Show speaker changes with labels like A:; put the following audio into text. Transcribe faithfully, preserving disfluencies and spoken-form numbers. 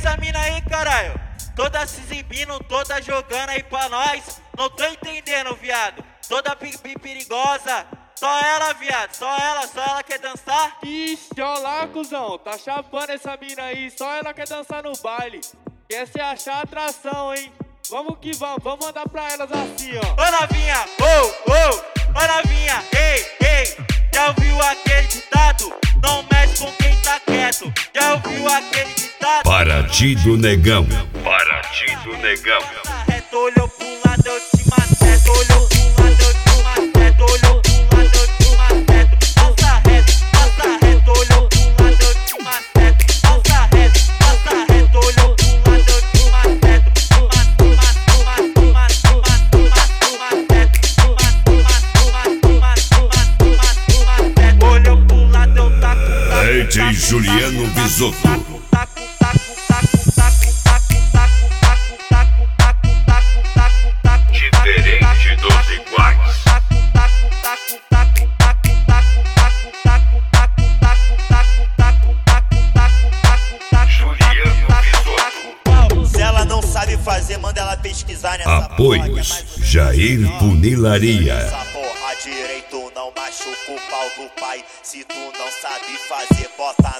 A: essa mina aí, caralho? Toda se exibindo, toda jogando aí pra nós. Não tô entendendo, viado. Toda pipi perigosa. Só ela, viado, só ela, só ela quer dançar.
B: Ixi, olha lá, cuzão, tá chapando essa mina aí. Só ela quer dançar no baile. Quer se achar atração, hein? Vamos que vamos, vamos mandar pra elas assim, ó.
A: Ô novinha, ô, ô, ô novinha, ei, ei. Já ouviu aquele ditado? Não mexe com quem tá quieto. Já ouviu aquele ditado?
C: Partido Negão. Partido Negão.
A: Reto, olhou pro lado, eu te maceto. Olhou pro lado, eu te maceto. Olhou pro lado, eu te maceto. Passa reto, passa reto. Olhou pro lado, eu te maceto. Passa reto, passa reto. Olhou pro lado, eu te maceto. Toma, toma, toma, toma, toma, toma, toma, teto. Toma, toma, toma, toma, toma, toma, toma, teto. Olhou pro lado, eu taco, taco.
C: D J Juliano Bisotto. Diferente dos iguais. Juliano Bisotto.
D: Se ela não sabe fazer, manda ela pesquisar nessa
C: Apoios Jair Funilaria.
D: Essa porra direito não machuca o pau do pai. Se tu não sabe fazer, bota